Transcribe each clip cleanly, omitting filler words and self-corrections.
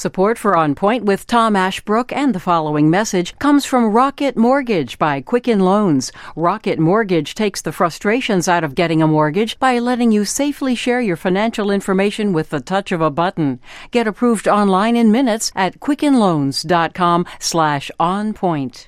Support for On Point with Tom Ashbrook and the following message comes from Rocket Mortgage by Quicken Loans. Rocket Mortgage takes the frustrations out of getting a mortgage by letting you safely share your financial information with the touch of a button. Get approved online in minutes at quickenloans.com/onpoint.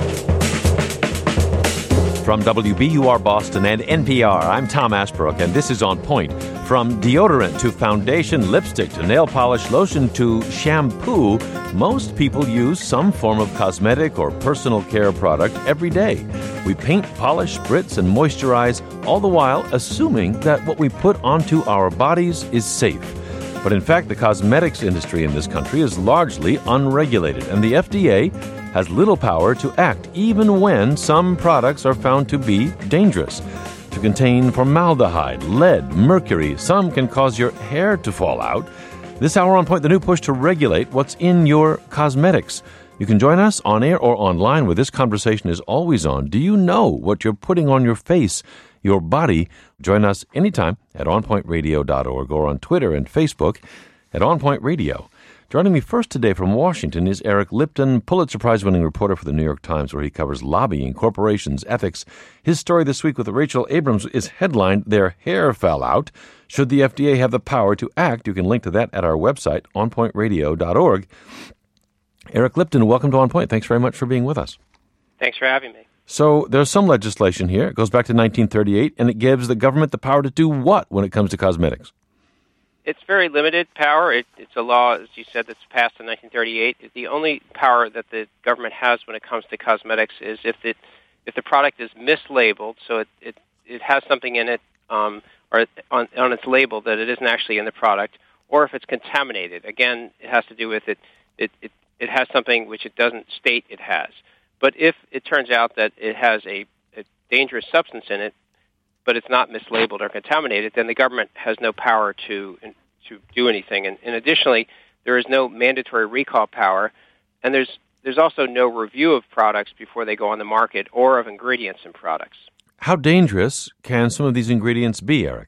From WBUR Boston and NPR, I'm Tom Ashbrook, and this is On Point. From deodorant to foundation, lipstick to nail polish, lotion to shampoo, most people use some form of cosmetic or personal care product every day. We paint, polish, spritz, and moisturize, all the while assuming that what we put onto our bodies is safe. But in fact, the cosmetics industry in this country is largely unregulated, and the FDA has little power to act even when some products are found to be dangerous. To contain formaldehyde, lead, mercury, some can cause your hair to fall out. This hour on Point, the new push to regulate what's in your cosmetics. You can join us on air or online where this conversation is always on. Do you know what you're putting on your face, your body? Join us anytime at onpointradio.org or on Twitter and Facebook at OnPoint Radio. Joining me first today from Washington is Eric Lipton, Pulitzer Prize-winning reporter for the New York Times, where he covers lobbying, corporations, ethics. His story this week with Rachel Abrams is headlined, "Their Hair Fell Out. Should the FDA have the power to act?" You can link to that at our website, onpointradio.org. Eric Lipton, welcome to On Point. Thanks very much for being with us. Thanks for having me. So there's some legislation here. It goes back to 1938, and it gives the government the power to do what when it comes to cosmetics? It's very limited power. It's a law, as you said, that's passed in 1938. The only power that the government has when it comes to cosmetics is if the product is mislabeled, so it has something in it or on its label that it isn't actually in the product, or if it's contaminated. Again, it has to do with it has something which it doesn't state it has. But if it turns out that it has a dangerous substance in it, but it's not mislabeled or contaminated, then the government has no power to do anything. And additionally, there is no mandatory recall power, and there's also no review of products before they go on the market or of ingredients in products. How dangerous can some of these ingredients be, Eric?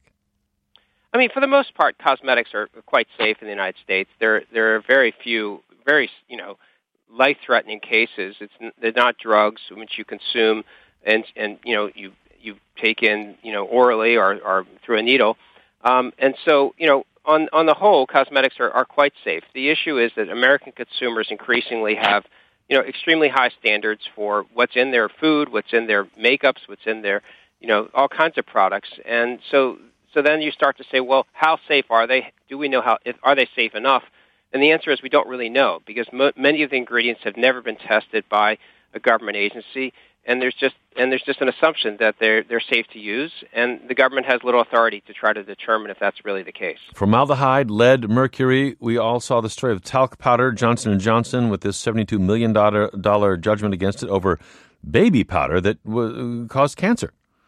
I mean, for the most part, cosmetics are quite safe in the United States. There are very few, life-threatening cases. They're not drugs which you consume and you take in, orally or through a needle. And so, on the whole, cosmetics are quite safe. The issue is that American consumers increasingly have, extremely high standards for what's in their food, what's in their makeups, what's in their, all kinds of products. And so then you start to say, well, how safe are they? Do we know are they safe enough? And the answer is we don't really know, because many of the ingredients have never been tested by a government agency. And there's just an assumption that they're safe to use, and the government has little authority to try to determine if that's really the case. Formaldehyde, lead, mercury. We all saw the story of talc powder, Johnson & Johnson, with this $72 million judgment against it over baby powder that caused cancer.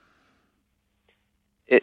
The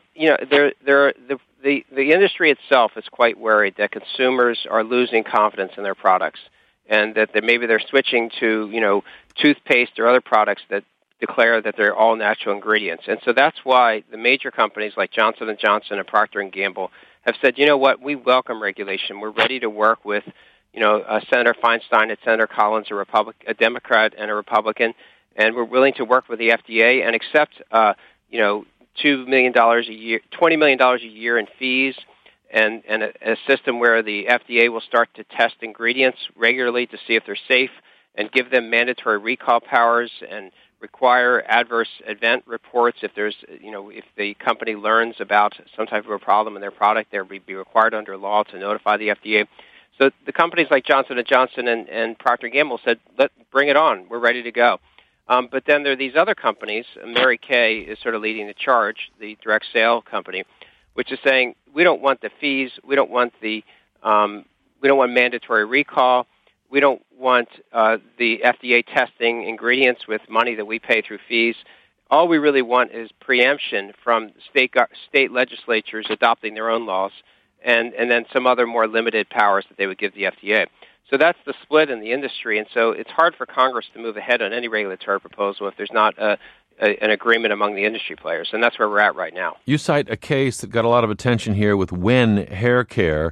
industry itself is quite worried that consumers are losing confidence in their products, and that maybe they're switching to, toothpaste or other products that declare that they're all natural ingredients. And so that's why the major companies like Johnson & Johnson and Procter & Gamble have said, you know what, we welcome regulation. We're ready to work with, Senator Feinstein and Senator Collins, a Democrat and a Republican, and we're willing to work with the FDA and accept, $2 million a year, $20 million a year in fees, and a system where the FDA will start to test ingredients regularly to see if they're safe, and give them mandatory recall powers and require adverse event reports if there's, if the company learns about some type of a problem in their product, they'll be required under law to notify the FDA. So the companies like Johnson & Johnson and Procter & Gamble said, bring it on, we're ready to go. But then there are these other companies, Mary Kay is sort of leading the charge, the direct sale company, which is saying, we don't want the fees, we don't want mandatory recall, we don't want the FDA testing ingredients with money that we pay through fees. All we really want is preemption from state legislatures adopting their own laws, and then some other more limited powers that they would give the FDA. So that's the split in the industry, and so it's hard for Congress to move ahead on any regulatory proposal if there's not an agreement among the industry players, and that's where we're at right now. You cite a case that got a lot of attention here with Wen Hair Care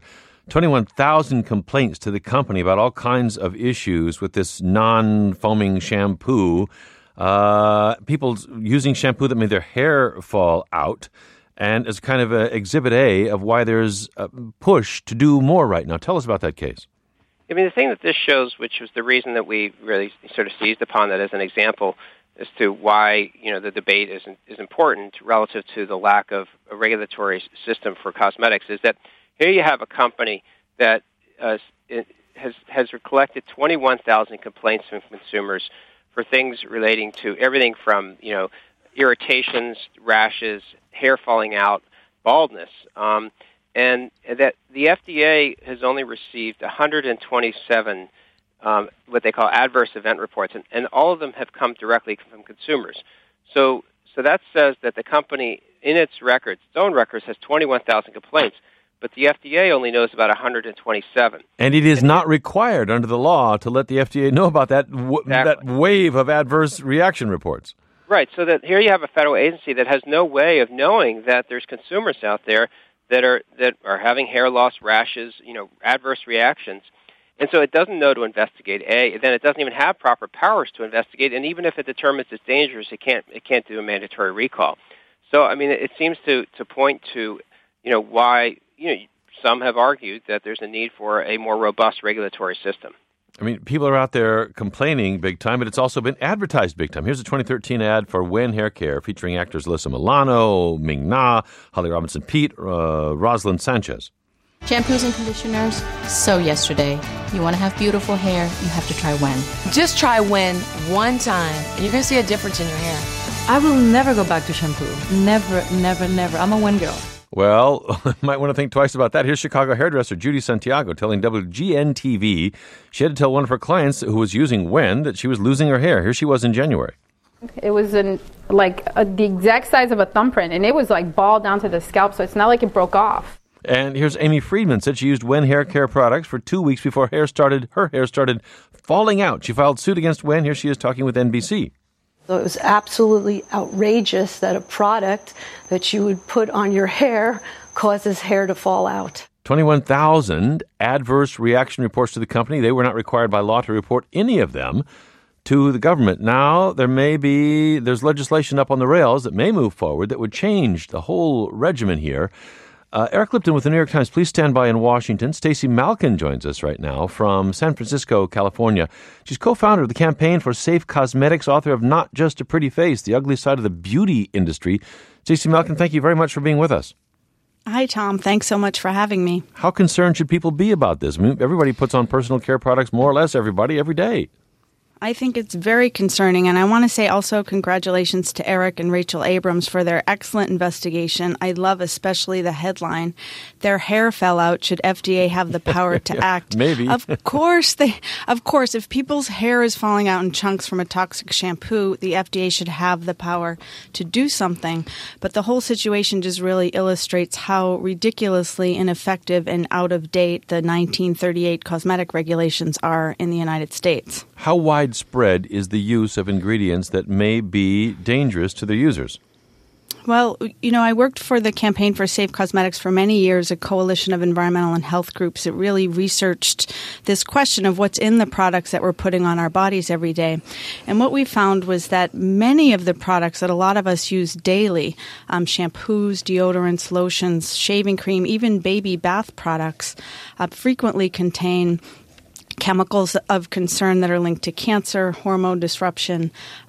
21,000 complaints to the company about all kinds of issues with this non-foaming shampoo. People using shampoo that made their hair fall out, and as kind of a exhibit A of why there's a push to do more right now. Tell us about that case. I mean, the thing that this shows, which was the reason that we really sort of seized upon that as an example as to why, the debate is important relative to the lack of a regulatory system for cosmetics, is that here you have a company that has collected 21,000 complaints from consumers for things relating to everything from, irritations, rashes, hair falling out, baldness. And that the FDA has only received 127 what they call adverse event reports, and all of them have come directly from consumers. So that says that the company, in its own records, has 21,000 complaints, but the FDA only knows about 127. And it is not required under the law to let the FDA know about that that wave of adverse reaction reports. Right, so that here you have a federal agency that has no way of knowing that there's consumers out there that are having hair loss, rashes, adverse reactions. And so it doesn't know to investigate. Then it doesn't even have proper powers to investigate, and even if it determines it's dangerous, it can't do a mandatory recall. So I mean, it seems to point to why some have argued that there's a need for a more robust regulatory system. I mean, people are out there complaining big time, but it's also been advertised big time. Here's a 2013 ad for Wen Hair Care featuring actors Alyssa Milano, Ming Na, Holly Robinson Peete, Rosalind Sanchez. Shampoos and conditioners, so yesterday. You want to have beautiful hair, you have to try Wen. Just try Wen one time, and you're going to see a difference in your hair. I will never go back to shampoo. Never, never, never. I'm a Wen girl. Well, might want to think twice about that. Here's Chicago hairdresser Judy Santiago telling WGN-TV she had to tell one of her clients who was using Wen that she was losing her hair. Here she was in January. It was the exact size of a thumbprint, and it was balled down to the scalp, so it's not like it broke off. And here's Amy Friedman, said she used Wen hair care products for 2 weeks before her hair started falling out. She filed suit against Wen. Here she is talking with NBC. So it was absolutely outrageous that a product that you would put on your hair causes hair to fall out. 21,000 adverse reaction reports to the company. They were not required by law to report any of them to the government. Now, there's legislation up on the rails that may move forward that would change the whole regimen here. Eric Lipton with the New York Times. Please stand by in Washington. Stacey Malkin joins us right now from San Francisco, California. She's co-founder of the Campaign for Safe Cosmetics, author of Not Just a Pretty Face, The Ugly Side of the Beauty Industry. Stacey Malkin, thank you very much for being with us. Hi, Tom. Thanks so much for having me. How concerned should people be about this? I mean, everybody puts on personal care products, more or less everybody, every day. I think it's very concerning, and I want to say also congratulations to Eric and Rachel Abrams for their excellent investigation. I love especially the headline, "Their hair fell out. Should FDA have the power to act?" Maybe. Of course, if people's hair is falling out in chunks from a toxic shampoo, the FDA should have the power to do something. But the whole situation just really illustrates how ridiculously ineffective and out of date the 1938 cosmetic regulations are in the United States. How widespread is the use of ingredients that may be dangerous to their users? Well, I worked for the Campaign for Safe Cosmetics for many years, a coalition of environmental and health groups that really researched this question of what's in the products that we're putting on our bodies every day. And what we found was that many of the products that a lot of us use daily, shampoos, deodorants, lotions, shaving cream, even baby bath products, frequently contain chemicals of concern that are linked to cancer, hormone disruption,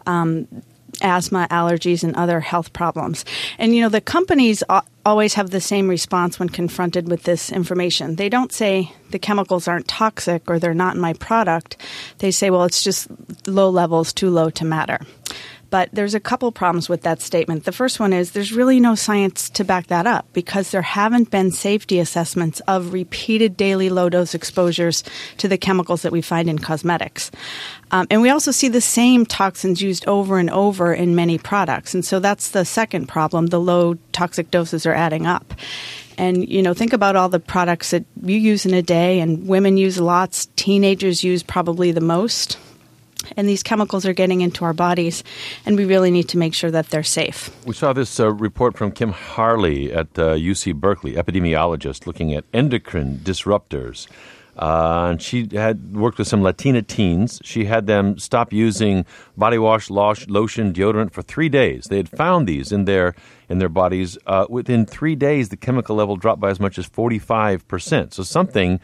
asthma, allergies, and other health problems. And, the companies always have the same response when confronted with this information. They don't say the chemicals aren't toxic or they're not in my product. They say, well, it's just low levels, too low to matter. But there's a couple problems with that statement. The first one is there's really no science to back that up because there haven't been safety assessments of repeated daily low-dose exposures to the chemicals that we find in cosmetics. And we also see the same toxins used over and over in many products. And so that's the second problem. The low toxic doses are adding up. And, think about all the products that you use in a day, and women use lots. Teenagers use probably the most. And these chemicals are getting into our bodies, and we really need to make sure that they're safe. We saw this report from Kim Harley at UC Berkeley, epidemiologist, looking at endocrine disruptors. And she had worked with some Latina teens. She had them stop using body wash, lotion, deodorant for 3 days. They had found these in their bodies. Within 3 days, the chemical level dropped by as much as 45%. So something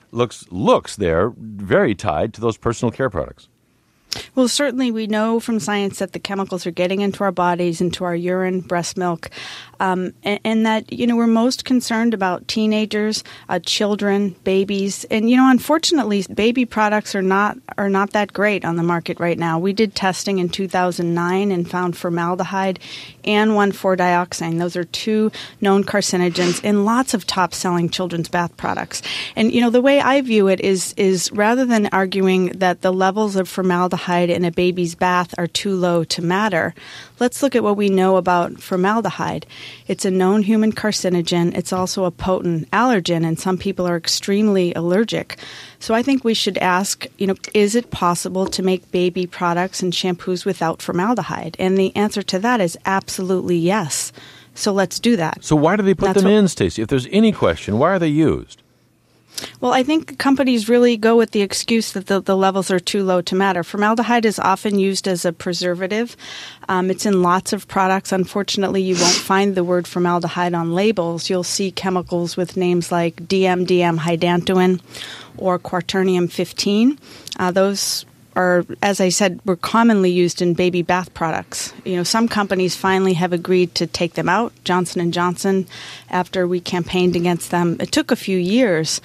looks there very tied to those personal care products. Well, certainly we know from science that the chemicals are getting into our bodies, into our urine, breast milk, and that, we're most concerned about teenagers, children, babies. And, unfortunately, baby products are not that great on the market right now. We did testing in 2009 and found formaldehyde and 1,4-dioxane. Those are two known carcinogens in lots of top-selling children's bath products. And, the way I view it is rather than arguing that the levels of formaldehyde in a baby's bath are too low to matter, let's look at what we know about formaldehyde. It's a known human carcinogen. It's also a potent allergen, and some people are extremely allergic. So I think we should ask, is it possible to make baby products and shampoos without formaldehyde? And the answer to that is absolutely yes. So let's do that. So why do they put them in, Stacey? If there's any question, why are they used? Well, I think companies really go with the excuse that the levels are too low to matter. Formaldehyde is often used as a preservative. It's in lots of products. Unfortunately, you won't find the word formaldehyde on labels. You'll see chemicals with names like DMDM-hydantoin or quaternium-15. Those are, as I said, were commonly used in baby bath products. Some companies finally have agreed to take them out. Johnson & Johnson, after we campaigned against them, it took a few years.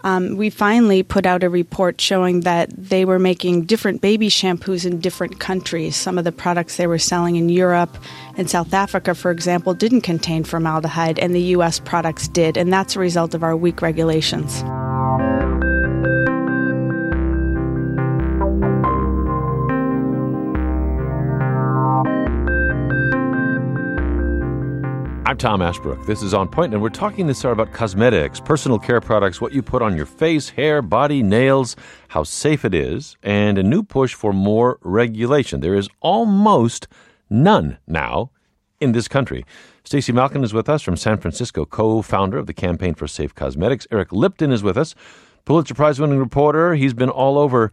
We finally put out a report showing that they were making different baby shampoos in different countries. Some of the products they were selling in Europe and South Africa, for example, didn't contain formaldehyde, and the U.S. products did, and that's a result of our weak regulations. I'm Tom Ashbrook. This is On Point, and we're talking this hour about cosmetics, personal care products, what you put on your face, hair, body, nails, how safe it is, and a new push for more regulation. There is almost none now in this country. Stacey Malkin is with us from San Francisco, co-founder of the Campaign for Safe Cosmetics. Eric Lipton is with us, Pulitzer Prize-winning reporter. He's been all over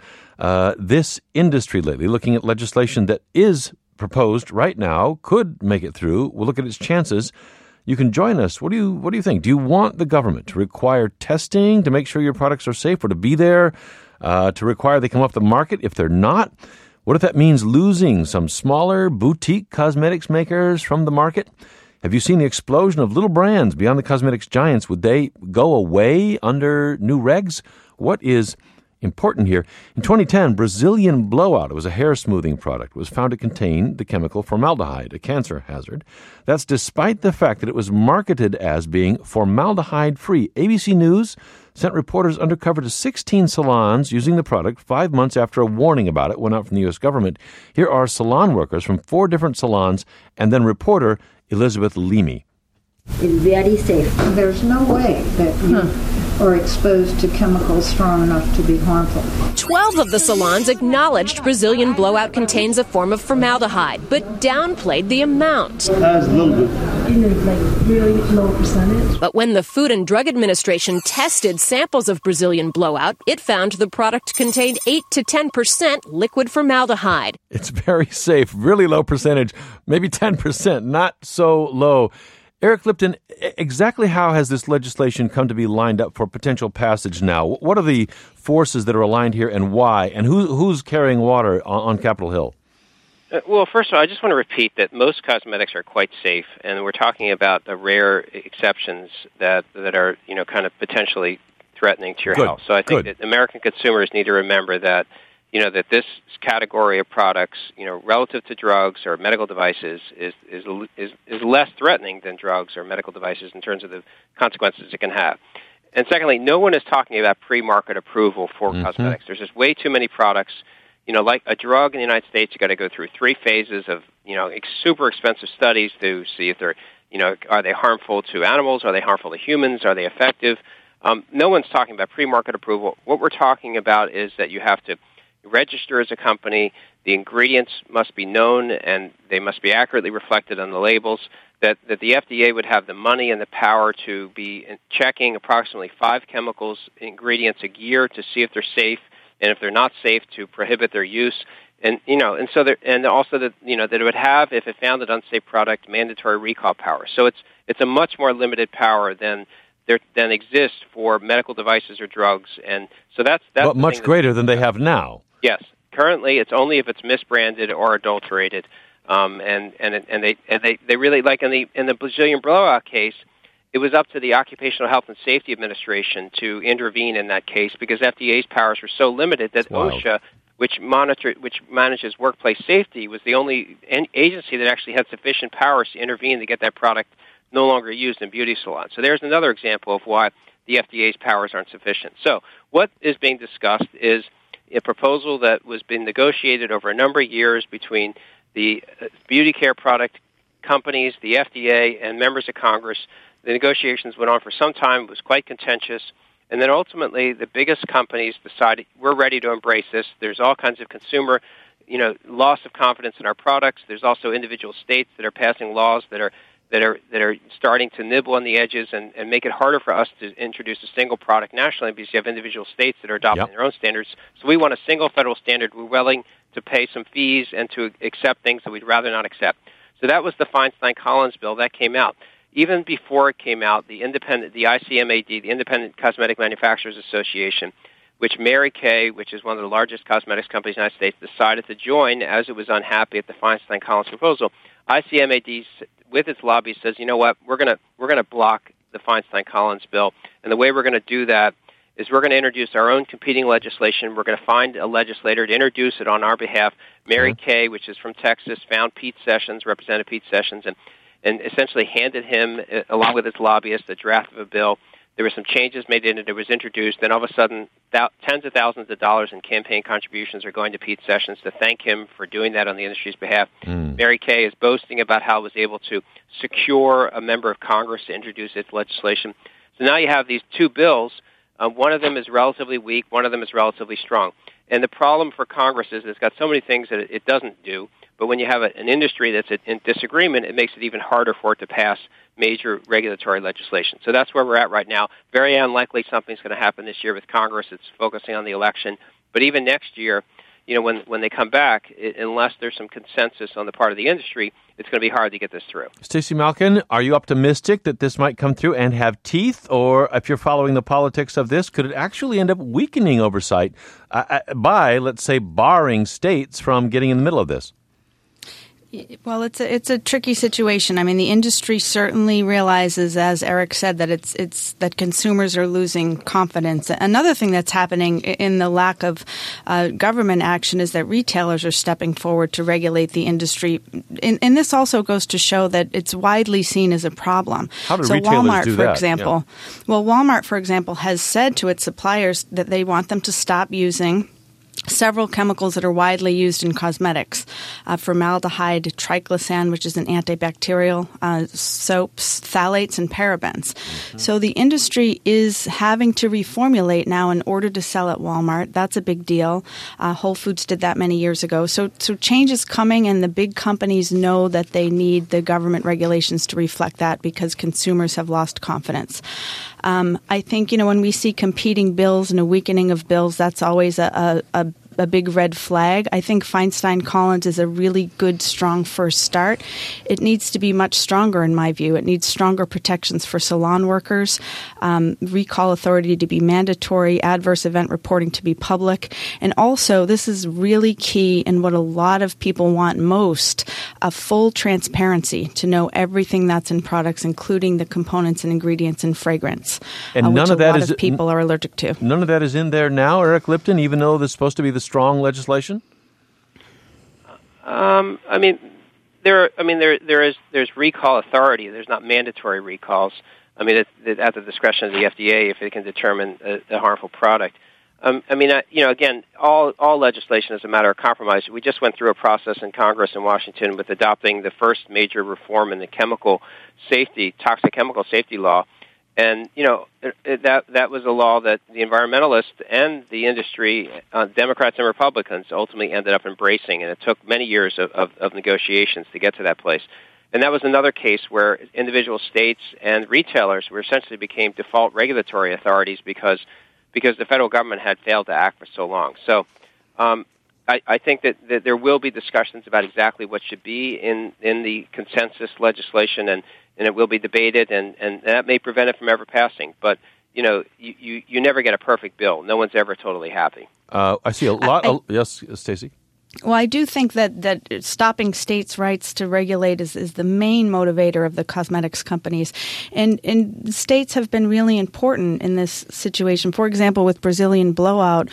this industry lately, looking at legislation that is proposed right now, could make it through. We'll look at its chances. You can join us. What do you think? Do you want the government to require testing to make sure your products are safe, or to be there to require they come off the market if they're not? What if that means losing some smaller boutique cosmetics makers from the market? Have you seen the explosion of little brands beyond the cosmetics giants? Would they go away under new regs? What is important here? In 2010, Brazilian Blowout, it was a hair smoothing product, was found to contain the chemical formaldehyde, a cancer hazard. That's despite the fact that it was marketed as being formaldehyde-free. ABC News sent reporters undercover to 16 salons using the product 5 months after a warning about it went out from the U.S. government. Here are salon workers from 4 different salons and then reporter Elizabeth Leamy. It's very safe. There's no way that you are exposed to chemicals strong enough to be harmful. 12 of the salons acknowledged Brazilian Blowout contains a form of formaldehyde, but downplayed the amount. That's a little bit. Like really low percentage. But when the Food and Drug Administration tested samples of Brazilian Blowout, it found the product contained 8 to 10% liquid formaldehyde. It's very safe, really low percentage, maybe 10%, not so low. Eric Lipton, exactly how has this legislation come to be lined up for potential passage now? What are the forces that are aligned here, and why? And who's carrying water on Capitol Hill? Well, first of all, I just want to repeat that most cosmetics are quite safe, and we're talking about the rare exceptions that are, kind of potentially threatening to your health. So I think that American consumers need to remember that, that this category of products, relative to drugs or medical devices, is less threatening than drugs or medical devices in terms of the consequences it can have. And secondly, no one is talking about pre-market approval for cosmetics. There's just way too many products. Like a drug in the United States, you got to go through 3 phases of, super expensive studies to see if they're, are they harmful to animals? Are they harmful to humans? Are they effective? No one's talking about pre-market approval. What we're talking about is that you have to register as a company, the ingredients must be known, and they must be accurately reflected on the labels, that the FDA would have the money and the power to be checking approximately 5 chemicals, ingredients a year to see if they're safe, and if they're not safe, to prohibit their use. And also that it would have, if it found an unsafe product, mandatory recall power. So it's a much more limited power than exists for medical devices or drugs, and so that's but much greater than they have now. Yes, currently it's only if it's misbranded or adulterated, and they really, like in the Brazilian blowout case, it was up to the Occupational Health and Safety Administration to intervene in that case because FDA's powers were so limited that OSHA, which manages workplace safety, was the only agency that actually had sufficient powers to intervene to get that product no longer used in beauty salons. So there's another example of why the FDA's powers aren't sufficient. So what is being discussed is a proposal that was being negotiated over a number of years between the beauty care product companies, the FDA, and members of Congress. The negotiations went on for some time. It was quite contentious. And then ultimately, the biggest companies decided, we're ready to embrace this. There's all kinds of consumer, loss of confidence in our products. There's also individual states that are passing laws that are starting to nibble on the edges and make it harder for us to introduce a single product nationally because you have individual states that are adopting their own standards. So we want a single federal standard. We're willing to pay some fees and to accept things that we'd rather not accept. So that was the Feinstein-Collins bill that came out. Even before it came out, the ICMAD, the Independent Cosmetic Manufacturers Association, which Mary Kay, which is one of the largest cosmetics companies in the United States, decided to join as it was unhappy at the Feinstein-Collins proposal. ICMAD, with its lobby, says, you know what, we're going to block the Feinstein-Collins bill, and the way we're going to do that is we're going to introduce our own competing legislation. We're going to find a legislator to introduce it on our behalf. Mary Kay, which is from Texas, found Pete Sessions, Representative Pete Sessions, and essentially handed him, along with his lobbyist, the draft of a bill. There were some changes made in it. It was introduced. Then all of a sudden, tens of thousands of dollars in campaign contributions are going to Pete Sessions to thank him for doing that on the industry's behalf. Mary Kay is boasting about how it was able to secure a member of Congress to introduce its legislation. So now you have these two bills. One of them is relatively weak. One of them is relatively strong. And the problem for Congress is it's got so many things that it doesn't do. But when you have an industry that's in disagreement, it makes it even harder for it to pass major regulatory legislation. So that's where we're at right now. Very unlikely something's going to happen this year with Congress. It's focusing on the election. But even next year, when they come back, unless there's some consensus on the part of the industry, it's going to be hard to get this through. Stacey Malkin, are you optimistic that this might come through and have teeth? Or if you're following the politics of this, could it actually end up weakening oversight by, let's say, barring states from getting in the middle of this? Well, it's a tricky situation. I mean, the industry certainly realizes, as Eric said, that it's that consumers are losing confidence. Another thing that's happening in the lack of government action is that retailers are stepping forward to regulate the industry, and this also goes to show that it's widely seen as a problem. How do retailers Walmart, do for that? example, Walmart, for example, has said to its suppliers that they want them to stop using several chemicals that are widely used in cosmetics, formaldehyde, triclosan, which is an antibacterial, soaps, phthalates, and parabens. Mm-hmm. So the industry is having to reformulate now in order to sell at Walmart. That's a big deal. Whole Foods did that many years ago. So change is coming, and the big companies know that they need the government regulations to reflect that because consumers have lost confidence. I think, when we see competing bills and a weakening of bills, that's always a big red flag. I think Feinstein-Collins is a really good, strong first start. It needs to be much stronger, in my view. It needs stronger protections for salon workers, recall authority to be mandatory, adverse event reporting to be public. And also, this is really key and what a lot of people want most, a full transparency to know everything that's in products, including the components and ingredients and fragrance, and which a lot of people are allergic to. None of that is in there now, Eric Lipton, even though this is supposed to be the strong legislation? There's recall authority. There's not mandatory recalls. At the discretion of the FDA if it can determine a harmful product. Again, all legislation is a matter of compromise. We just went through a process in Congress in Washington with adopting the first major reform in the toxic chemical safety law. And, that was a law that the environmentalists and the industry, Democrats and Republicans, ultimately ended up embracing. And it took many years of negotiations to get to that place. And that was another case where individual states and retailers were essentially became default regulatory authorities because the federal government had failed to act for so long. So I think that there will be discussions about exactly what should be in the consensus legislation, and it will be debated, and that may prevent it from ever passing. But, you never get a perfect bill. No one's ever totally happy. I see a lot. Yes, Stacey? Well, I do think that stopping states' rights to regulate is the main motivator of the cosmetics companies. And states have been really important in this situation. For example, with Brazilian blowout,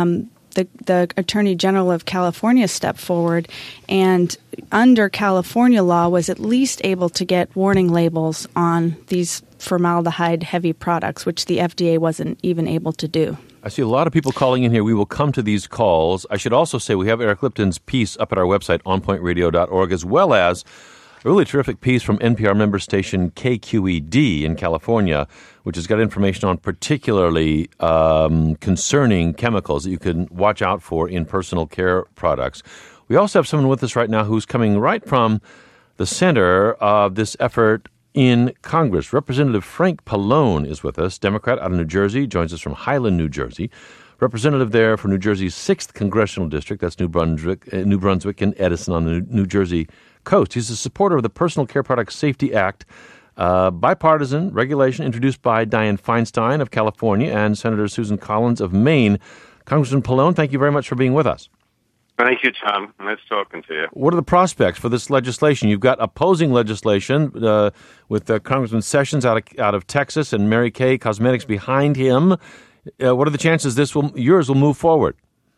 the Attorney General of California stepped forward and under California law was at least able to get warning labels on these formaldehyde-heavy products, which the FDA wasn't even able to do. I see a lot of people calling in here. We will come to these calls. I should also say we have Eric Lipton's piece up at our website, onpointradio.org, as well as a really terrific piece from NPR member station KQED in California, which has got information on particularly concerning chemicals that you can watch out for in personal care products. We also have someone with us right now who's coming right from the center of this effort in Congress. Representative Frank Pallone is with us, Democrat out of New Jersey, joins us from Highland, New Jersey. Representative there for New Jersey's 6th Congressional District, that's New Brunswick and Edison on the New Jersey coast. He's a supporter of the Personal Care Products Safety Act, bipartisan regulation introduced by Dianne Feinstein of California and Senator Susan Collins of Maine. Congressman Pallone, thank you very much for being with us. Thank you, Tom. Nice talking to you. What are the prospects for this legislation? You've got opposing legislation with Congressman Sessions out of Texas and Mary Kay Cosmetics behind him. What are the chances yours will move forward?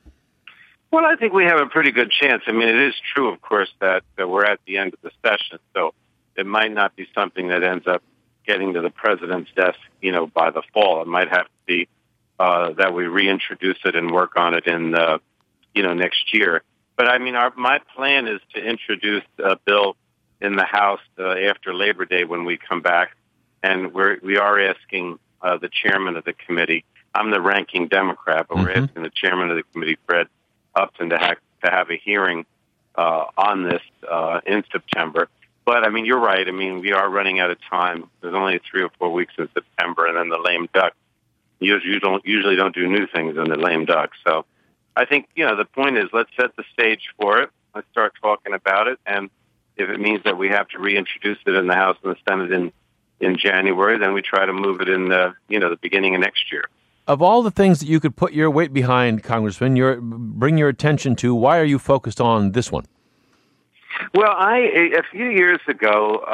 Well, I think we have a pretty good chance. I mean, it is true, of course, that we're at the end of the session, so it might not be something that ends up getting to the president's desk, by the fall. It might have to be that we reintroduce it and work on it in next year. But I mean, my plan is to introduce a bill in the House after Labor Day when we come back, and we are asking the chairman of the committee. I'm the ranking Democrat, but we're asking the chairman of the committee, Fred Upton, to have a hearing on this in September. But I mean, you're right. I mean, we are running out of time. There's only 3 or 4 weeks in September, and then the lame duck. You usually don't do new things in the lame duck. So I think, the point is, let's set the stage for it. Let's start talking about it. And if it means that we have to reintroduce it in the House and the Senate in January, then we try to move it in the beginning of next year. Of all the things that you could put your weight behind, Congressman, bring your attention to, why are you focused on this one? Well, a few years ago,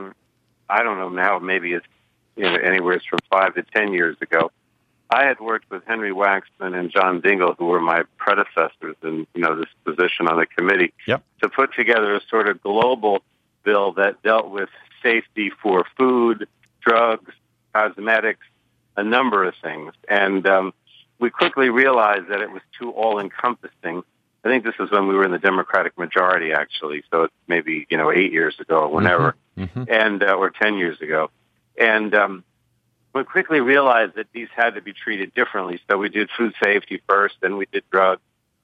I don't know now, maybe it's anywhere from 5 to 10 years ago, I had worked with Henry Waxman and John Dingell, who were my predecessors in this position on the committee, to put together a sort of global bill that dealt with safety for food, drugs, cosmetics, a number of things. And we quickly realized that it was too all-encompassing. I think this is when we were in the Democratic majority, actually, so it's maybe 8 years ago or whenever, and or 10 years ago. And we quickly realized that these had to be treated differently. So we did food safety first, then we did drugs.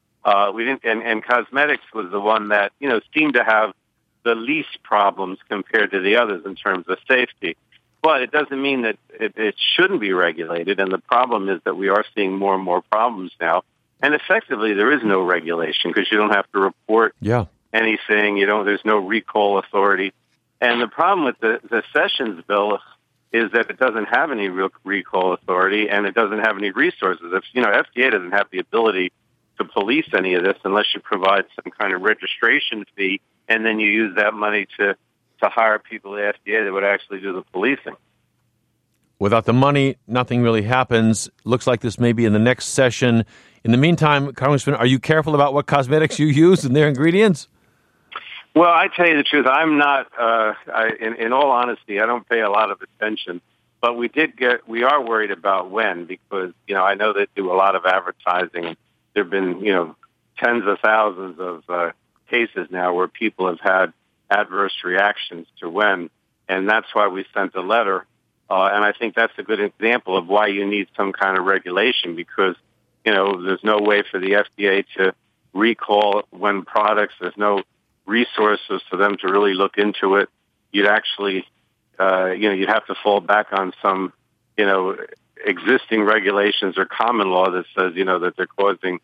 And cosmetics was the one that seemed to have the least problems compared to the others in terms of safety. But it doesn't mean that it shouldn't be regulated. And the problem is that we are seeing more and more problems now. And effectively, there is no regulation because you don't have to report anything. There's no recall authority. And the problem with the Sessions bill is that it doesn't have any real recall authority and it doesn't have any resources. If FDA doesn't have the ability to police any of this unless you provide some kind of registration fee, and then you use that money to hire people at FDA that would actually do the policing. Without the money, nothing really happens. Looks like this may be in the next session. In the meantime, Congressman, are you careful about what cosmetics you use and their ingredients? Well, I tell you the truth, I'm not, in all honesty, I don't pay a lot of attention. But we are worried about when, because, I know they do a lot of advertising. There have been, tens of thousands of cases now where people have had adverse reactions to when. And that's why we sent a letter And I think that's a good example of why you need some kind of regulation, because, there's no way for the FDA to recall when products, there's no resources for them to really look into it. You'd actually, you'd have to fall back on some, existing regulations or common law that says, that they're causing,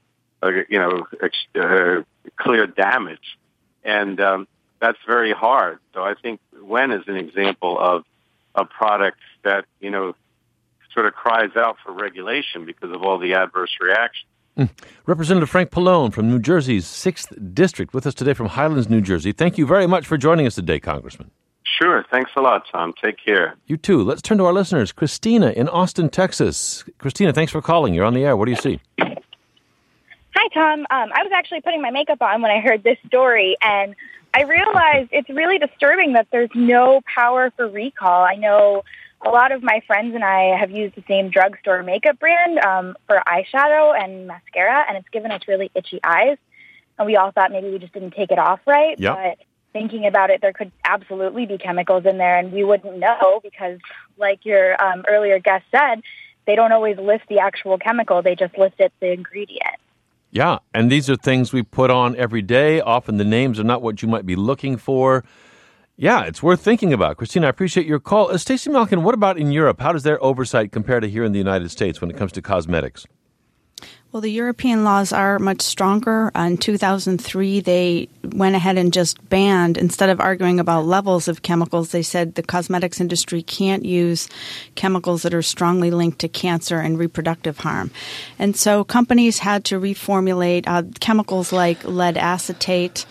clear damage. And that's very hard. So I think Wen is an example of a product that, sort of cries out for regulation because of all the adverse reactions. Representative Frank Pallone from New Jersey's 6th District with us today from Highlands, New Jersey. Thank you very much for joining us today, Congressman. Sure. Thanks a lot, Tom. Take care. You too. Let's turn to our listeners. Christina in Austin, Texas. Christina, thanks for calling. You're on the air. What do you see? Hi, Tom. I was actually putting my makeup on when I heard this story, and I realized it's really disturbing that there's no power for recall. I know a lot of my friends and I have used the same drugstore makeup brand for eyeshadow and mascara, and it's given us really itchy eyes. And we all thought maybe we just didn't take it off right. Yep. But thinking about it, there could absolutely be chemicals in there, and we wouldn't know because, like your earlier guest said, they don't always list the actual chemical. They just list it, the ingredient. Yeah, and these are things we put on every day. Often the names are not what you might be looking for. Yeah, it's worth thinking about. Christina, I appreciate your call. Stacey Malkin, what about in Europe? How does their oversight compare to here in the United States when it comes to cosmetics? Well, the European laws are much stronger. In 2003, they went ahead and just banned, instead of arguing about levels of chemicals, they said the cosmetics industry can't use chemicals that are strongly linked to cancer and reproductive harm. And so companies had to reformulate chemicals like lead acetate,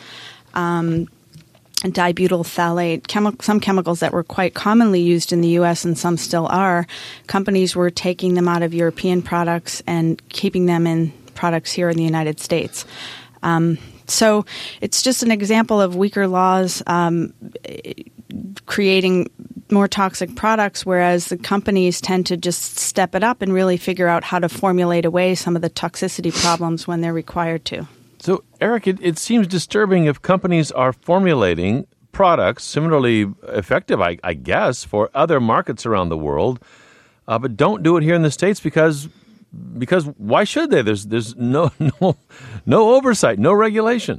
dibutyl phthalate, some chemicals that were quite commonly used in the U.S. and some still are. Companies were taking them out of European products and keeping them in products here in the United States. So it's just an example of weaker laws creating more toxic products, whereas the companies tend to just step it up and really figure out how to formulate away some of the toxicity problems when they're required to. So, Eric, it seems disturbing if companies are formulating products similarly effective, I guess, for other markets around the world, but don't do it here in the States because why should they? There's no oversight, no regulation.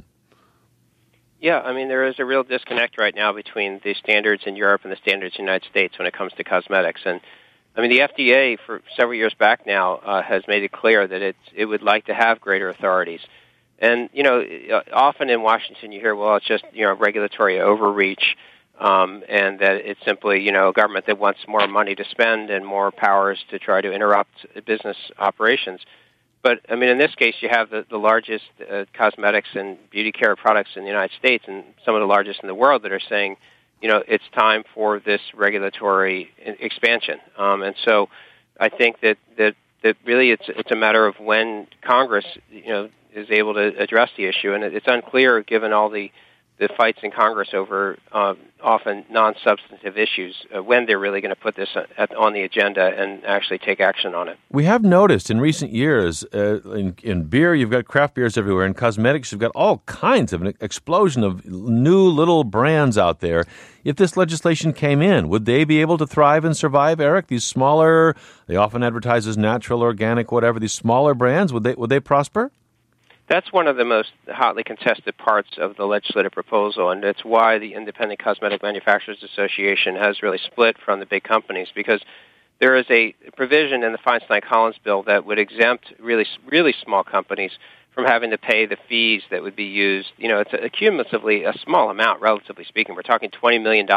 Yeah, I mean, there is a real disconnect right now between the standards in Europe and the standards in the United States when it comes to cosmetics. And I mean, the FDA for several years back now has made it clear that it would like to have greater authorities. And, often in Washington you hear, well, it's just, regulatory overreach, and that it's simply, a government that wants more money to spend and more powers to try to interrupt business operations. But, I mean, in this case, you have the largest cosmetics and beauty care products in the United States and some of the largest in the world that are saying, it's time for this regulatory expansion. And so I think that really it's a matter of when Congress, is able to address the issue, and it's unclear given all the fights in Congress over often non-substantive issues when they're really going to put this on the agenda and actually take action on it. We have noticed in recent years, in beer, you've got craft beers everywhere. In cosmetics, you've got all kinds of an explosion of new little brands out there. If this legislation came in, would they be able to thrive and survive, Eric? These smaller, they often advertise as natural, organic, whatever, these smaller brands, would they prosper? That's one of the most hotly contested parts of the legislative proposal, and it's why the Independent Cosmetic Manufacturers Association has really split from the big companies, because there is a provision in the Feinstein-Collins bill that would exempt really small companies from having to pay the fees that would be used. It's cumulatively a small amount, relatively speaking. We're talking $20 million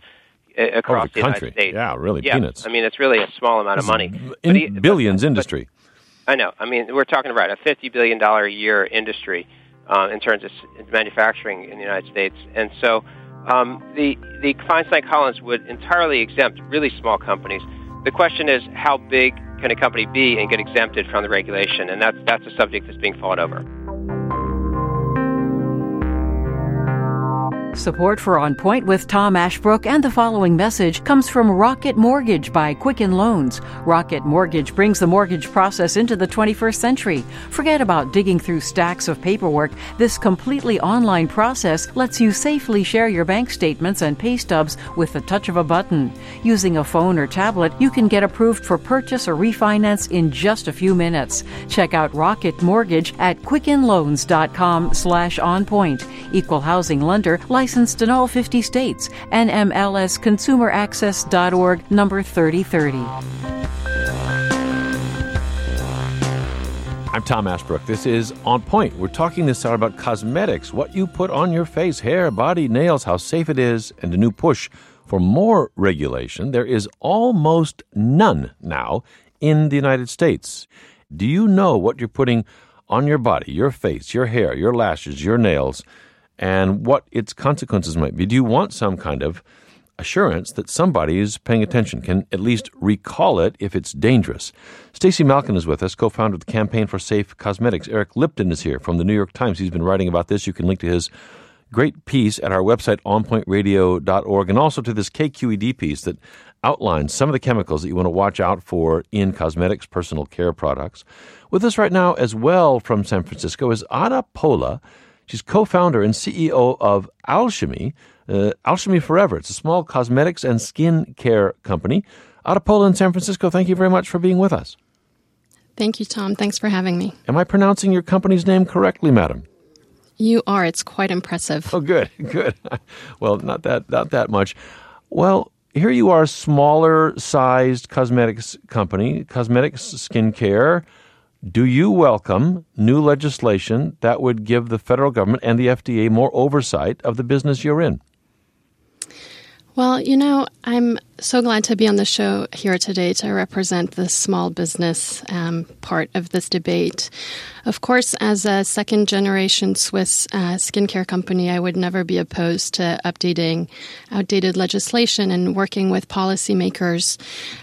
across the United States. Yeah, really, peanuts. I mean, it's really a small amount of money. Billions industry. I know. I mean, we're talking about a $50 billion a year industry in terms of manufacturing in the United States. And so the Feinstein-Collins would entirely exempt really small companies. The question is, how big can a company be and get exempted from the regulation? And that's a subject that's being fought over. Support for On Point with Tom Ashbrook and the following message comes from Rocket Mortgage by Quicken Loans. Rocket Mortgage brings the mortgage process into the 21st century. Forget about digging through stacks of paperwork. This completely online process lets you safely share your bank statements and pay stubs with the touch of a button. Using a phone or tablet, you can get approved for purchase or refinance in just a few minutes. Check out Rocket Mortgage at quickenloans.com/onpoint. Equal housing lender, licensed in all 50 states. NMLSconsumeraccess.org, number 3030. I'm Tom Ashbrook. This is On Point. We're talking this hour about cosmetics, what you put on your face, hair, body, nails, how safe it is, and a new push for more regulation. There is almost none now in the United States. Do you know what you're putting on your body, your face, your hair, your lashes, your nails, and what its consequences might be? Do you want some kind of assurance that somebody is paying attention, can at least recall it if it's dangerous? Stacey Malkin is with us, co-founder of the Campaign for Safe Cosmetics. Eric Lipton is here from the New York Times. He's been writing about this. You can link to his great piece at our website, onpointradio.org, and also to this KQED piece that outlines some of the chemicals that you want to watch out for in cosmetics, personal care products. With us right now as well from San Francisco is Ada Pola. She's co-founder and CEO of Alchemy, Alchemy Forever. It's a small cosmetics and skin care company. Ada Pola in San Francisco, thank you very much for being with us. Thank you, Tom. Thanks for having me. Am I pronouncing your company's name correctly, madam? You are. It's quite impressive. Oh, good, good. Well, not that much. Well, here you are, smaller-sized cosmetics company, cosmetics, skin care. Do you welcome new legislation that would give the federal government and the FDA more oversight of the business you're in? Well, I'm so glad to be on the show here today to represent the small business part of this debate. Of course, as a second-generation Swiss skincare company, I would never be opposed to updating outdated legislation and working with policymakers.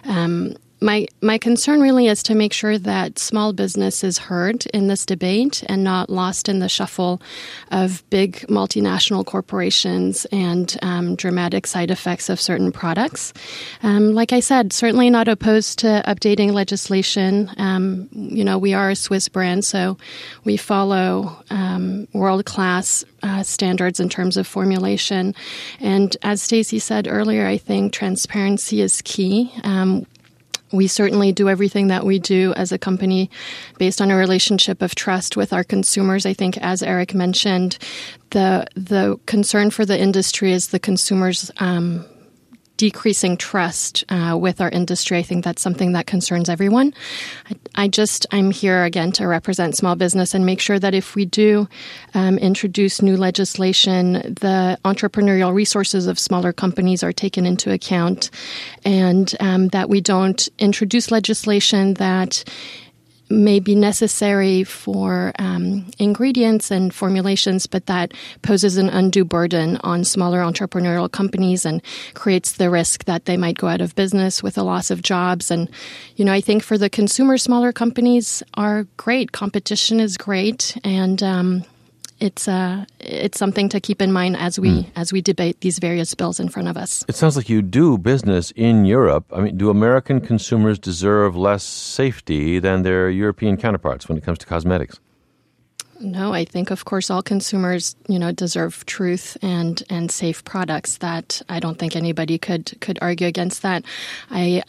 My concern really is to make sure that small business is heard in this debate and not lost in the shuffle of big multinational corporations and dramatic side effects of certain products. Like I said, certainly not opposed to updating legislation. We are a Swiss brand, so we follow world-class standards in terms of formulation. And as Stacey said earlier, I think transparency is key. We certainly do everything that we do as a company based on a relationship of trust with our consumers. I think, as Eric mentioned, the concern for the industry is the consumers' decreasing trust with our industry. I think that's something that concerns everyone. I'm here again to represent small business and make sure that if we do introduce new legislation, the entrepreneurial resources of smaller companies are taken into account, and that we don't introduce legislation that may be necessary for ingredients and formulations, but that poses an undue burden on smaller entrepreneurial companies and creates the risk that they might go out of business with a loss of jobs. And, I think for the consumer, smaller companies are great. Competition is great. And it's something to keep in mind as we debate these various bills in front of us. It sounds like you do business in Europe. I mean, do American consumers deserve less safety than their European counterparts when it comes to cosmetics? No, I think, of course, all consumers, deserve truth and safe products. That I don't think anybody could argue against that. I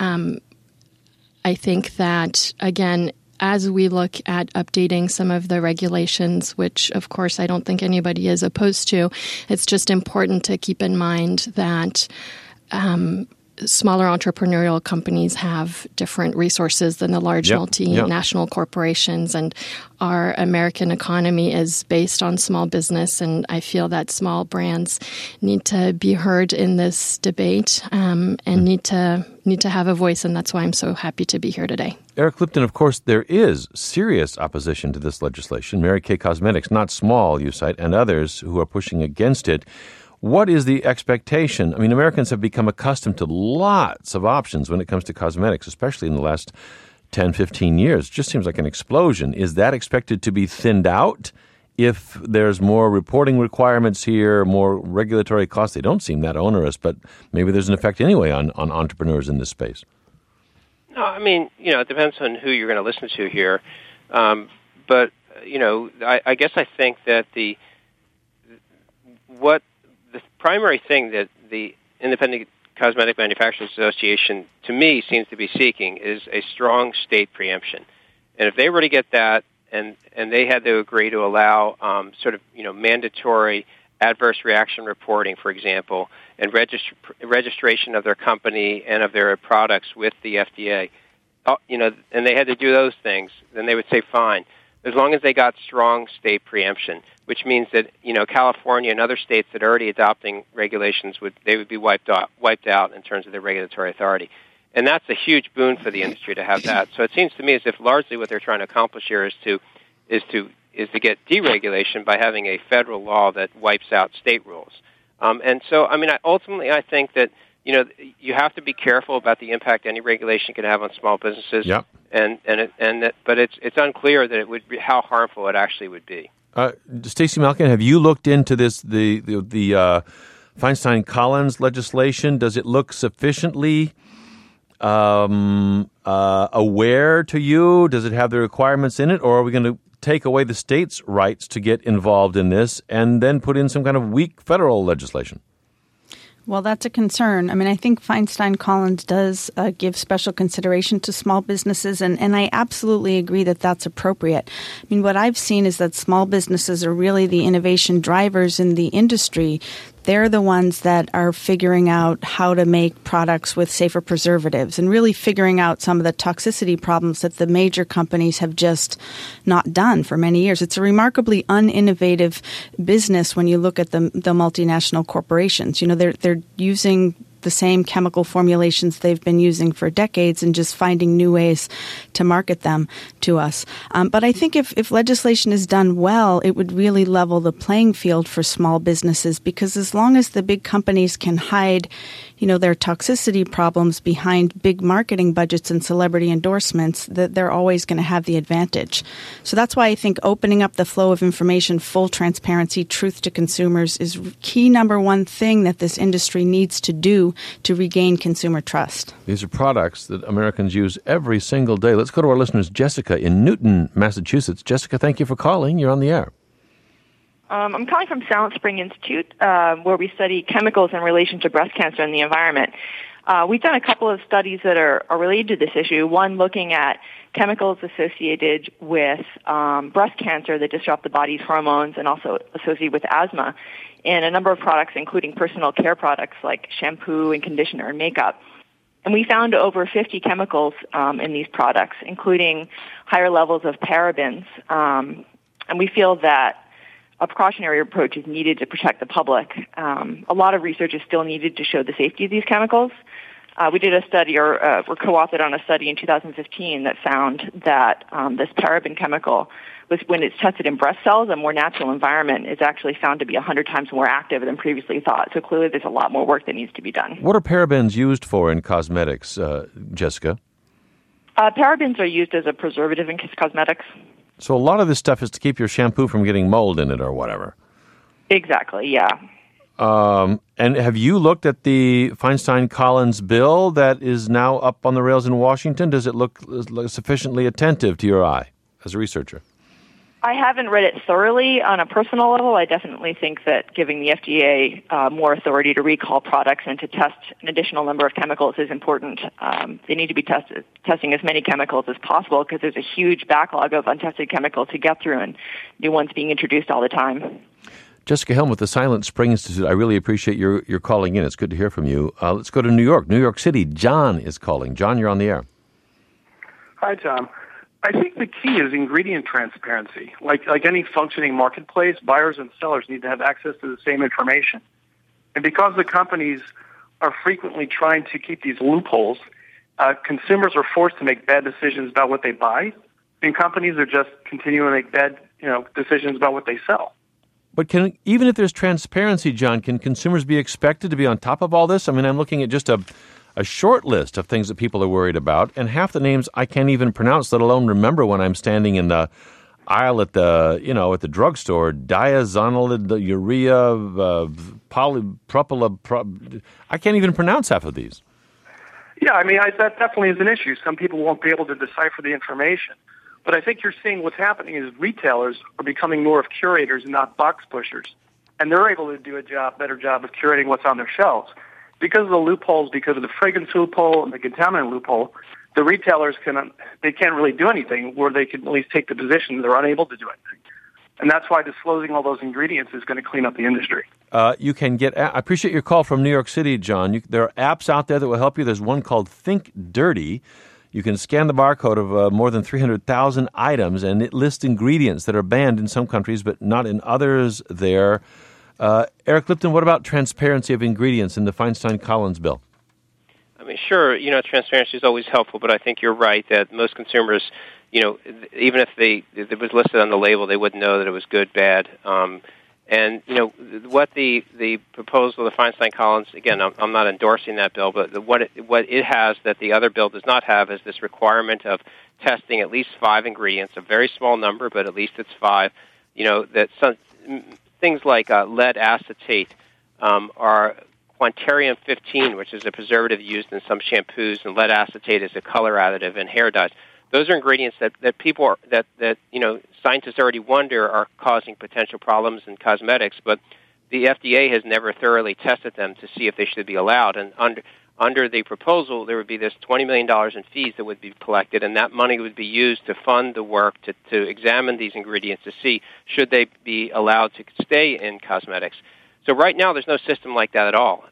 think that, again, as we look at updating some of the regulations, which, of course, I don't think anybody is opposed to, it's just important to keep in mind that smaller entrepreneurial companies have different resources than the large multinational corporations, and our American economy is based on small business, and I feel that small brands need to be heard in this debate and need to have a voice, and that's why I'm so happy to be here today. Eric Lipton, of course, there is serious opposition to this legislation. Mary Kay Cosmetics, not small, you cite, and others who are pushing against it. What is the expectation? I mean, Americans have become accustomed to lots of options when it comes to cosmetics, especially in the last 10, 15 years. It just seems like an explosion. Is that expected to be thinned out if there's more reporting requirements here, more regulatory costs? They don't seem that onerous, but maybe there's an effect anyway on entrepreneurs in this space. No, I mean, it depends on who you're going to listen to here. But, I guess I think that the primary thing that the Independent Cosmetic Manufacturers Association, to me, seems to be seeking is a strong state preemption. And if they were to get that, and they had to agree to allow mandatory adverse reaction reporting, for example, and registration of their company and of their products with the FDA, and they had to do those things, then they would say fine, as long as they got strong state preemption, which means that California and other states that are already adopting regulations would be wiped out in terms of their regulatory authority. And that's a huge boon for the industry to have that. So it seems to me as if largely what they're trying to accomplish here is to get deregulation by having a federal law that wipes out state rules. And so, ultimately, I think that you have to be careful about the impact any regulation can have on small businesses. Yep. But it's unclear that it would be how harmful it actually would be. Stacey Malkin, have you looked into this the Feinstein-Collins legislation? Does it look sufficiently aware to you? Does it have the requirements in it, or are we going to take away the states' rights to get involved in this and then put in some kind of weak federal legislation? Well, that's a concern. I think Feinstein-Collins does give special consideration to small businesses, and I absolutely agree that that's appropriate. What I've seen is that small businesses are really the innovation drivers in the industry. They're the ones that are figuring out how to make products with safer preservatives and really figuring out some of the toxicity problems that the major companies have just not done for many years. It's a remarkably uninnovative business when you look at the multinational corporations. They're using the same chemical formulations they've been using for decades and just finding new ways to market them to us. But I think if legislation is done well, it would really level the playing field for small businesses, because as long as the big companies can hide, their toxicity problems behind big marketing budgets and celebrity endorsements, that they're always going to have the advantage. So that's why I think opening up the flow of information, full transparency, truth to consumers is key number one thing that this industry needs to do to regain consumer trust. These are products that Americans use every single day. Let's go to our listeners, Jessica in Newton, Massachusetts. Jessica, thank you for calling. You're on the air. I'm calling from Silent Spring Institute, where we study chemicals in relation to breast cancer and the environment. We've done a couple of studies that are related to this issue, one looking at chemicals associated with breast cancer that disrupt the body's hormones and also associated with asthma in a number of products, including personal care products like shampoo and conditioner and makeup. And we found over 50 chemicals in these products, including higher levels of parabens. And we feel that a precautionary approach is needed to protect the public. A lot of research is still needed to show the safety of these chemicals. We did a study, or were co-authored on a study in 2015 that found that this paraben chemical, when it's tested in breast cells, a more natural environment, is actually found to be 100 times more active than previously thought. So clearly there's a lot more work that needs to be done. What are parabens used for in cosmetics, Jessica? Parabens are used as a preservative in cosmetics. So a lot of this stuff is to keep your shampoo from getting mold in it or whatever. Exactly, yeah. And have you looked at the Feinstein-Collins bill that is now up on the rails in Washington? Does it look sufficiently attentive to your eye as a researcher? I haven't read it thoroughly on a personal level. I definitely think that giving the FDA more authority to recall products and to test an additional number of chemicals is important. They need to be testing as many chemicals as possible because there's a huge backlog of untested chemicals to get through and new ones being introduced all the time. Jessica Helm with the Silent Spring Institute. I really appreciate your calling in. It's good to hear from you. Let's go to New York City. John is calling. John, you're on the air. Hi, Tom. I think the key is ingredient transparency. Like any functioning marketplace, buyers and sellers need to have access to the same information. And because the companies are frequently trying to keep these loopholes, consumers are forced to make bad decisions about what they buy, and companies are just continuing to make bad decisions about what they sell. But even if there's transparency, John, can consumers be expected to be on top of all this? I mean, I'm looking at just a short list of things that people are worried about, and half the names I can't even pronounce, let alone remember when I'm standing in the aisle at the drugstore, diazonylurea, polypropyl. I can't even pronounce half of these. Yeah, I mean, that definitely is an issue. Some people won't be able to decipher the information. But I think you're seeing what's happening is retailers are becoming more of curators and not box pushers. And they're able to do a better job of curating what's on their shelves. Because of the loopholes, because of the fragrance loophole and the contaminant loophole, the retailers can't really do anything where they can at least take the position they're unable to do anything. And that's why disclosing all those ingredients is going to clean up the industry. You can get. I appreciate your call from New York City, John. There are apps out there that will help you. There's one called Think Dirty. You can scan the barcode of more than 300,000 items, and it lists ingredients that are banned in some countries but not in others there. Eric Lipton, what about transparency of ingredients in the Feinstein-Collins bill? I mean, sure, transparency is always helpful, but I think you're right that most consumers, even if it was listed on the label, they wouldn't know that it was good, bad. What the proposal of the Feinstein-Collins, again, I'm not endorsing that bill, but what it has that the other bill does not have is this requirement of testing at least 5 ingredients, a very small number, but at least it's 5. That some things like lead acetate are Quanterium 15, which is a preservative used in some shampoos, and lead acetate is a color additive in hair dyes. Those are ingredients that scientists already wonder are causing potential problems in cosmetics, but the FDA has never thoroughly tested them to see if they should be allowed. And under the proposal, there would be this $20 million in fees that would be collected, and that money would be used to fund the work to examine these ingredients to see should they be allowed to stay in cosmetics. So right now, there's no system like that at all.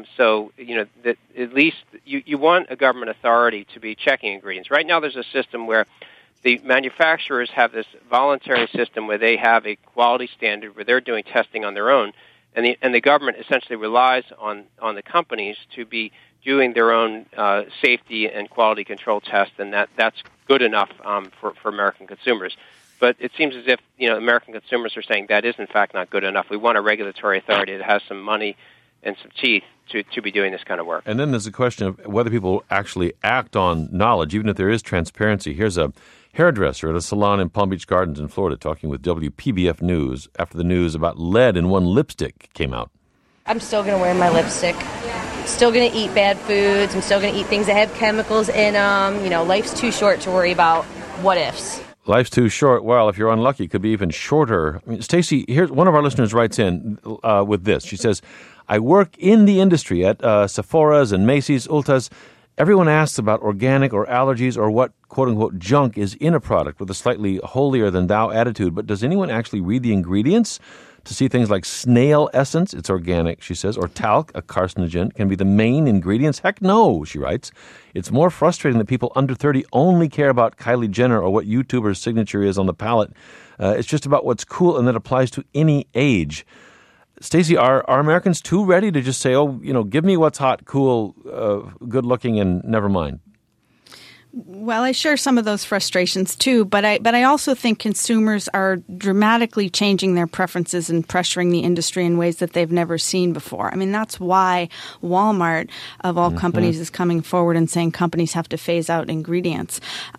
That at least you want a government authority to be checking ingredients. Right now, there's a system where the manufacturers have this voluntary system where they have a quality standard where they're doing testing on their own, and the government essentially relies on the companies to be doing their own safety and quality control tests, and that's good enough for American consumers. But it seems as if American consumers are saying that is in fact not good enough. We want a regulatory authority that has some money and some teeth to be doing this kind of work. And then there's a question of whether people actually act on knowledge, even if there is transparency. Here's a hairdresser at a salon in Palm Beach Gardens in Florida talking with WPBF News after the news about lead in one lipstick came out. I'm still going to wear my lipstick. Still going to eat bad foods. I'm still going to eat things that have chemicals in them. Life's too short to worry about what ifs. Life's too short. Well, if you're unlucky, it could be even shorter. I mean, Stacy, here's one of our listeners writes in with this. She says, I work in the industry at Sephora's and Macy's, Ulta's. Everyone asks about organic or allergies or what, quote-unquote, junk is in a product with a slightly holier-than-thou attitude. But does anyone actually read the ingredients to see things like snail essence? It's organic, she says, or talc, a carcinogen, can be the main ingredients? Heck no, she writes. It's more frustrating that people under 30 only care about Kylie Jenner or what YouTuber's signature is on the palette. It's just about what's cool, and that applies to any age. Stacey, are Americans too ready to just say, give me what's hot, cool, good looking, and never mind? Well, I share some of those frustrations too, but I also think consumers are dramatically changing their preferences and pressuring the industry in ways that they've never seen before. I mean, that's why Walmart, of all companies, is coming forward and saying companies have to phase out ingredients.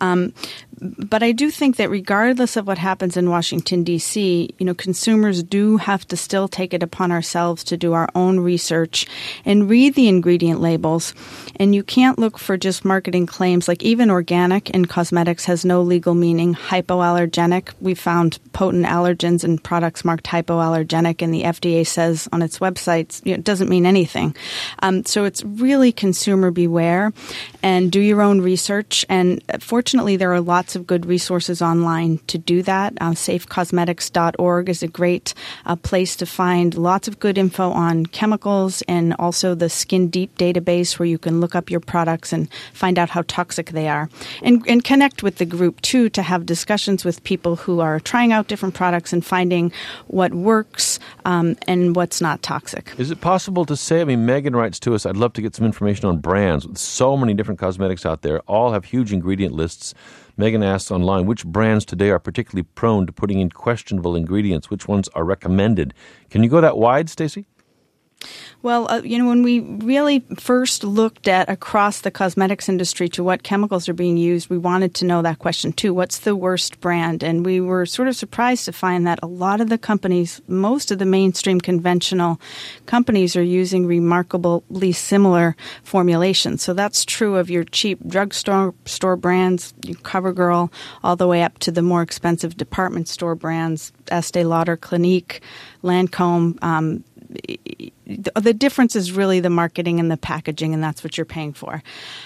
But I do think that regardless of what happens in Washington, D.C., consumers do have to still take it upon ourselves to do our own research and read the ingredient labels. And you can't look for just marketing claims like even organic in cosmetics has no legal meaning. Hypoallergenic, we found potent allergens in products marked hypoallergenic, and the FDA says on its websites it doesn't mean anything. So it's really consumer beware and do your own research. And fortunately, there are lots of good resources online to do that. Safecosmetics.org is a great place to find lots of good info on chemicals, and also the Skin Deep database where you can look up your products and find out how toxic they are. And connect with the group, too, to have discussions with people who are trying out different products and finding what works and what's not toxic. Is it possible to say, Megan writes to us, I'd love to get some information on brands. With so many different cosmetics out there, all have huge ingredient lists. Megan asks online, which brands today are particularly prone to putting in questionable ingredients? Which ones are recommended? Can you go that wide, Stacey? Well, when we really first looked at across the cosmetics industry to what chemicals are being used, we wanted to know that question too. What's the worst brand? And we were sort of surprised to find that a lot of the companies, most of the mainstream conventional companies, are using remarkably similar formulations. So that's true of your cheap drugstore brands, CoverGirl, all the way up to the more expensive department store brands, Estee Lauder, Clinique, Lancome. The difference is really the marketing and the packaging, and that's what you're paying for.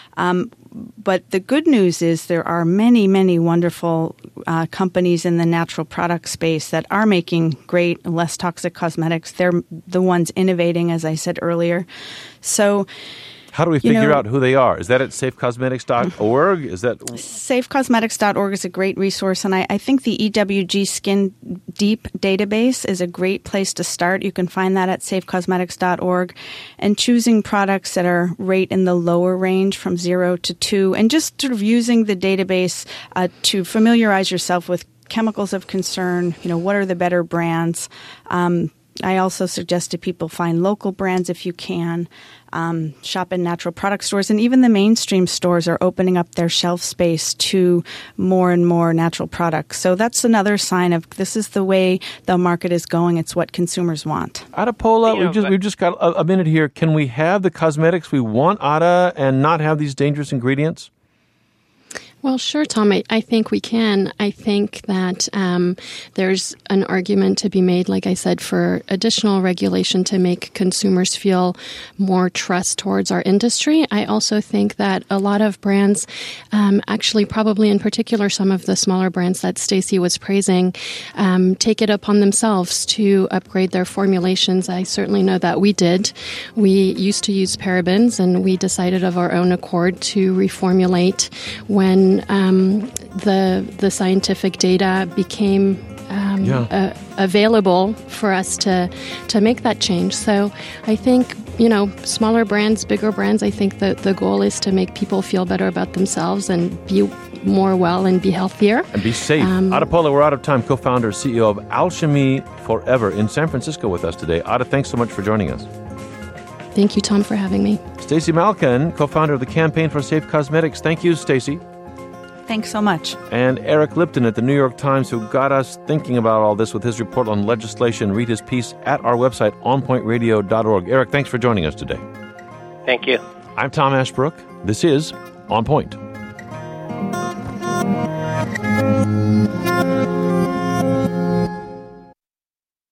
But the good news is there are many, many wonderful companies in the natural product space that are making great, less toxic cosmetics. They're the ones innovating, as I said earlier. So, how do we figure out who they are? Is that at safecosmetics.org? Is that safecosmetics.org is a great resource, and I think the EWG Skin Deep database is a great place to start. You can find that at safecosmetics.org, and choosing products that are rate in the lower range from 0 to 2, and just sort of using the database to familiarize yourself with chemicals of concern. What are the better brands? I also suggest to people find local brands if you can. Shop in natural product stores, and even the mainstream stores are opening up their shelf space to more and more natural products. So that's another sign of this is the way the market is going. It's what consumers want. Ada Paula, we've just got a minute here. Can we have the cosmetics we want, Ada, and not have these dangerous ingredients? Well, sure, Tom. I think we can. I think that there's an argument to be made, like I said, for additional regulation to make consumers feel more trust towards our industry. I also think that a lot of brands, actually probably in particular some of the smaller brands that Stacey was praising, take it upon themselves to upgrade their formulations. I certainly know that we did. We used to use parabens, and we decided of our own accord to reformulate when the scientific data became available for us to make that change. So I think, smaller brands, bigger brands, I think that the goal is to make people feel better about themselves and be more well and be healthier. And be safe. Ada Paula, we're out of time. Co-founder, CEO of Alchemy Forever in San Francisco with us today. Ada, thanks so much for joining us. Thank you, Tom, for having me. Stacey Malkin, co-founder of the Campaign for Safe Cosmetics. Thank you, Stacey. Thanks so much. And Eric Lipton at the New York Times, who got us thinking about all this with his report on legislation. Read his piece at our website, onpointradio.org. Eric, thanks for joining us today. Thank you. I'm Tom Ashbrook. This is On Point.